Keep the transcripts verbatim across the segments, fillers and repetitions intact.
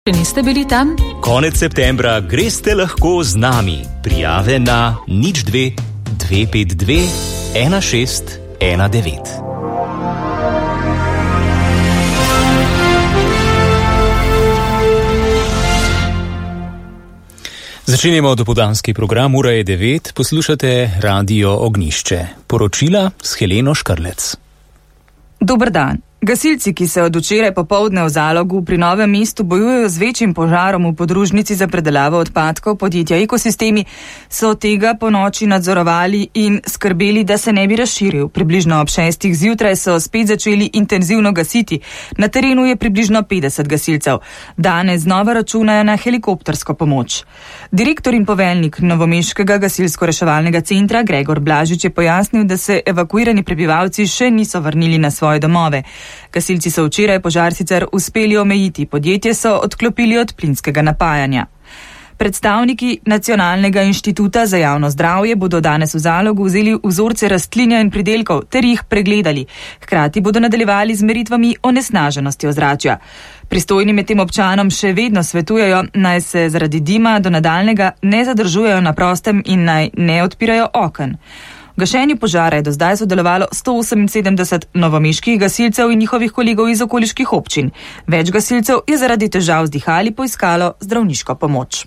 Če niste bili tam? Konec septembra greste lahko z nami. Prijave na nič dve dve pet dve ena šest ena devet. Začenjamo dopoldanski program, ura je devet, poslušate Radio Ognjišče. Poročila s Heleno Škrlec. Dober dan. Gasilci, ki se od včeraj popoldne v Zalogu pri Novem mestu bojujejo z večjim požarom v podružnici za predelavo odpadkov podjetja Ekosistemi, so tega po noči nadzorovali in skrbeli, da se ne bi razširil. Približno ob šestih zjutraj so spet začeli intenzivno gasiti. Na terenu je približno petdeset gasilcev. Danes znova računajo na helikoptersko pomoč. Direktor in poveljnik novomeškega gasilsko-reševalnega centra Gregor Blažič je pojasnil, da se evakuirani prebivalci še niso vrnili na svoje domove. Gasilci so včeraj požar sicer uspeli omejiti, podjetje so odklopili od plinskega napajanja. Predstavniki Nacionalnega inštituta za javno zdravje bodo danes v Zalogu vzeli vzorce rastlinja in pridelkov ter jih pregledali. Hkrati bodo nadaljevali z meritvami onesnaženosti ozračja. Pristojni med tem občanom še vedno svetujejo, naj se zaradi dima do nadaljnega ne zadržujejo na prostem in naj ne odpirajo oken. V gašenju požara je do zdaj sodelovalo sto oseminsedemdeset novomeških gasilcev in njihovih kolegov iz okoliških občin. Več gasilcev je zaradi težav z dihali poiskalo zdravniško pomoč.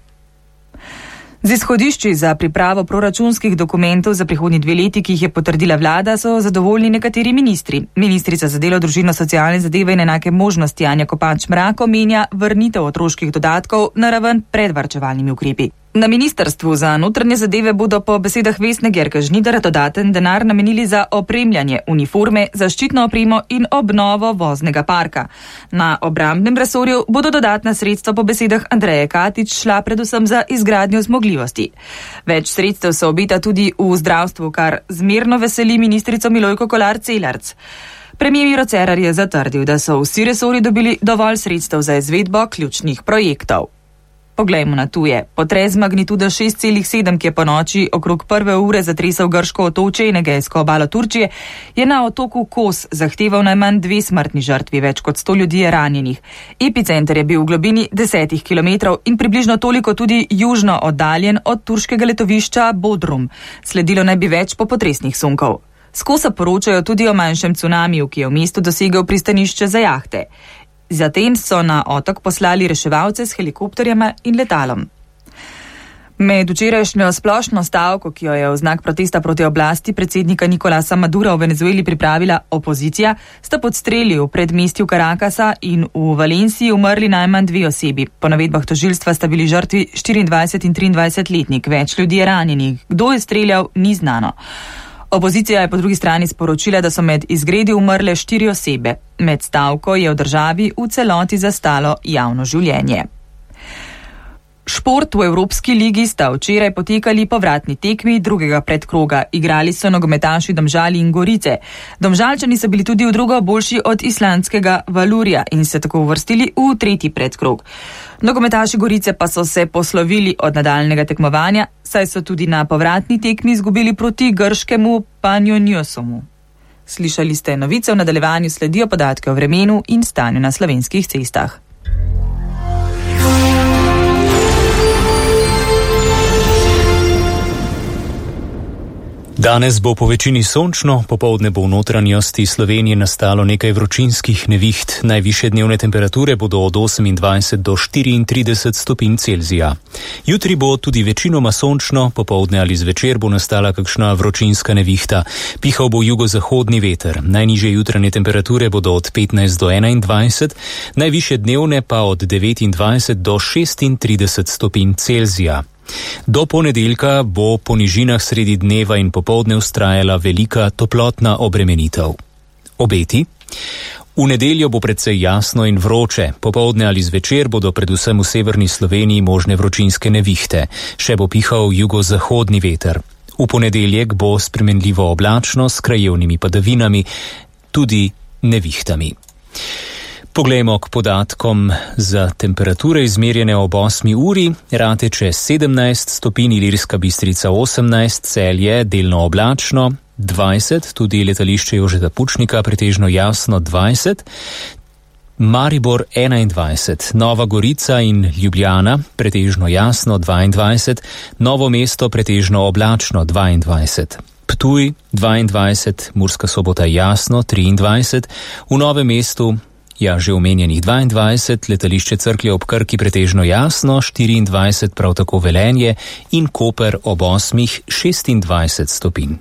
Z izhodišči za pripravo proračunskih dokumentov za prihodnji dve leti, ki jih je potrdila vlada, so zadovoljni nekateri ministri. Ministrica za delo, družino, socialne zadeve in enake možnosti Anja Kopač Mrak omenja vrnitev otroških dodatkov na raven pred varčevalnimi ukrepi. Na ministrstvu za notranje zadeve bodo po besedah Vesne Gerke Žnidar dodaten denar namenili za opremljanje uniforme, zaščitno opremo in obnovo voznega parka. Na obrambnem resorju bodo dodatna sredstva po besedah Andreje Katič šla predvsem za izgradnjo zmogljivosti. Več sredstev se obeta tudi v zdravstvu, kar zmerno veseli ministrico Milojko Kolar Celarc. Premier Miro Cerar je zatrdil, da so vsi resorji dobili dovolj sredstev za izvedbo ključnih projektov. Poglejmo na tuje. Potres magnitude šest celih sedem, ki je po noči okrog prve ure zatresel grško otočje in egejsko obalo Turčije, je na otoku Kos zahteval najmanj dve smrtni žrtvi, več kot sto ljudi je ranjenih. Epicenter je bil v globini desetih kilometrov in približno toliko tudi južno oddaljen od turškega letovišča Bodrum. Sledilo naj bi več popotresnih sunkov. S Kosa poročajo tudi o manjšem cunamiju, ki je v mestu dosegel pristanišče za jahte. Zatem so na otok poslali reševalce s helikopterjema in letalom. Med včerajšnjo splošno stavko, ki jo je v znak protesta proti oblasti predsednika Nicolasa Madura v Venezueli pripravila opozicija, sta pod streli v predmestju Caracasa in v Valenciji umrli najmanj dve osebi. Po navedbah tožilstva sta bili žrtvi štiriindvajset in triindvajset letnik, več ljudi je ranjenih. Kdo je streljal, ni znano. Opozicija je po drugi strani sporočila, da so med izgredi umrle štiri osebe. Med stavko je v državi v celoti zastalo javno življenje. Šport v Evropski ligi sta včeraj potekali povratni tekmi drugega predkroga. Igrali so nogometaši Domžal in Gorice. Domžalčani so bili tudi v drugo boljši od islandskega Valurja in se tako uvrstili v tretji predkrog. Nogometaši Gorice pa so se poslovili od nadaljnega tekmovanja, saj so tudi na povratni tekmi izgubili proti grškemu Panioniusomu. Slišali ste novice, v nadaljevanju sledijo podatke o vremenu in stanju na slovenskih cestah. Danes bo po večini sončno, popoldne bo v notranjosti Slovenije nastalo nekaj vročinskih neviht. Najvišje dnevne temperature bodo od osemindvajset do štiriintrideset stopinj Celzija. Jutri bo tudi večinoma sončno, popoldne ali zvečer bo nastala kakšna vročinska nevihta. Pihal bo jugozahodni veter. Najnižje jutranje temperature bodo od petnajst do enaindvajset, najvišje dnevne pa od devetindvajset do šestintrideset stopinj Celzija. Do ponedeljka bo po nižinah sredi dneva in popoldne vztrajala velika toplotna obremenitev. Obeti? V nedeljo bo precej jasno in vroče. Popoldne ali zvečer bodo predvsem v severni Sloveniji možne vročinske nevihte. Še bo pihal jugozahodni veter. V ponedeljek bo spremenljivo oblačno s krajevnimi padavinami, tudi nevihtami. Poglejmo k podatkom za temperature izmerjene ob osmi uri. Rateče sedemnajst stopinj, Ilirska Bistrica osemnajst, Celje delno oblačno, dvajset, tudi letališče Jožeta Pučnika pretežno jasno dvajset, Maribor enaindvajset, Nova Gorica in Ljubljana pretežno jasno dvaindvajset, Novo mesto pretežno oblačno dvaindvajset. Ptuj dvaindvajset, Murska Sobota jasno triindvajset, v Novem mestu ja že omenjenih dvaindvajset, letališče Cerklje ob Krki pretežno jasno štiriindvajset, prav tako Velenje in Koper ob osmih šestindvajset stopinj.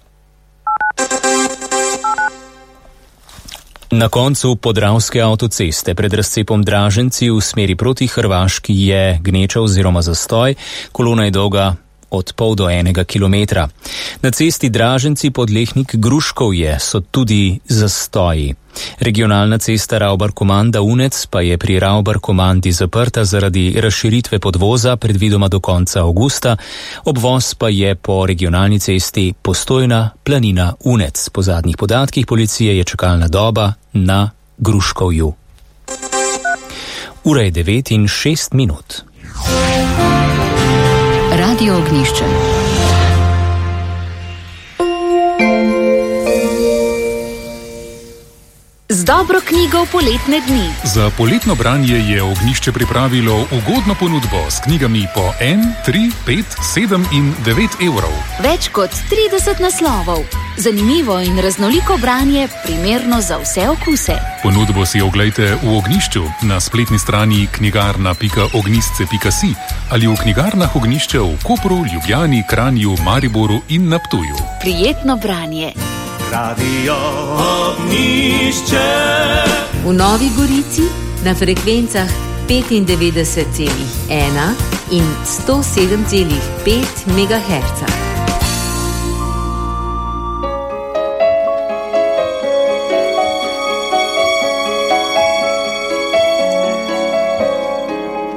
Na koncu podravske avtoceste pred razcepom Draženci v smeri proti Hrvaški je gneča oziroma zastoj, kolona je dolga od pol do enega kilometra. Na cesti Draženci Podlehnik Gruškovje so tudi zastoji. Regionalna cesta Ravbar-Komanda Unec pa je pri Ravbar-Komandi zaprta zaradi razširitve podvoza predvidoma do konca avgusta, obvoz pa je po regionalni cesti Postojna planina Unec. Po zadnjih podatkih policije je čakalna doba na Gruškovju. Ura je devet in šest minut. Radio Ognjišče. Z dobro knjigo v poletne dni. Za poletno branje je Ognjišče pripravilo ugodno ponudbo s knjigami po en, tri, pet, sedem in devet evrov. Več kot trideset naslovov. Zanimivo in raznoliko branje, primerno za vse okuse. Ponudbo si oglejte v Ognjišču na spletni strani knjigarna pika ognjisce pika si ali v knjigarnah Ognjišče v Kopru, Ljubljani, Kranju, Mariboru in na Ptuju. Prijetno branje. Radio Ognjišče. V Novi Gorici na frekvencah petindevetdeset celih ena in sto sedem celih pet megaherca.